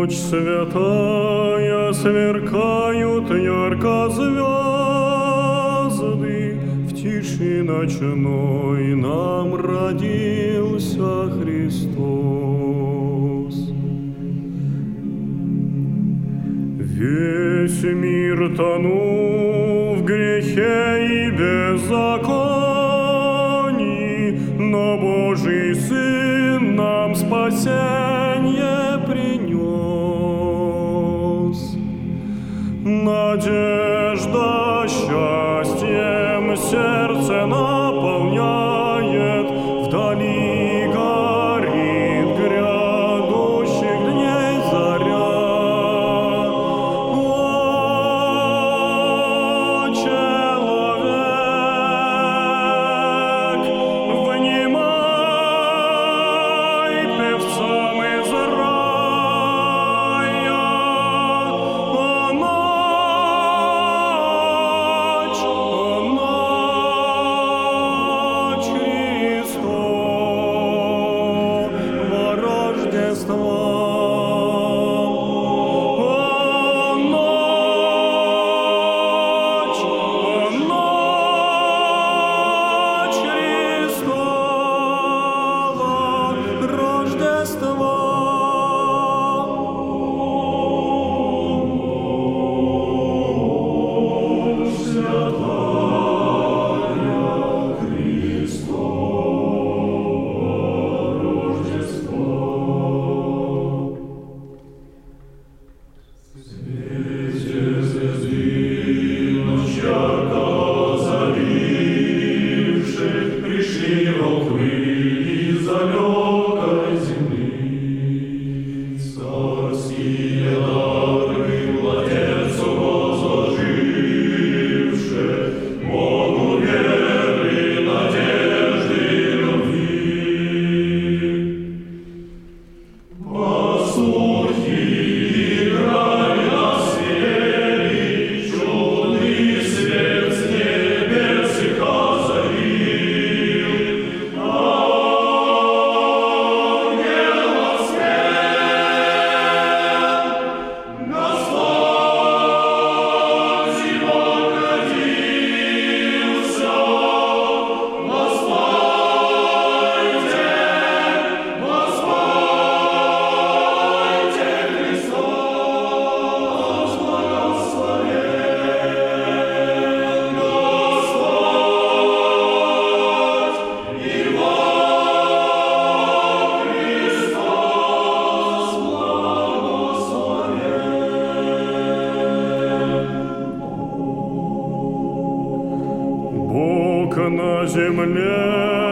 ночь святая сверкают ярко звезды, в тиши ночной нам родился Христос. Весь мир тонул в грехе и беззаконии, но Божий Сын нам спасение принес. Надежда счастьем сердце наполняет, вдали горит грядущих дней заря. О, человек, внимай певцам из рая. О, ночь Христова Рождества. Пришли волхвы из далекой земли, царские дары младенцу возложивши, Богу веры, надежды, любви. Пастухи играли на свете, чудный свет с небес их озарил. Бог на земле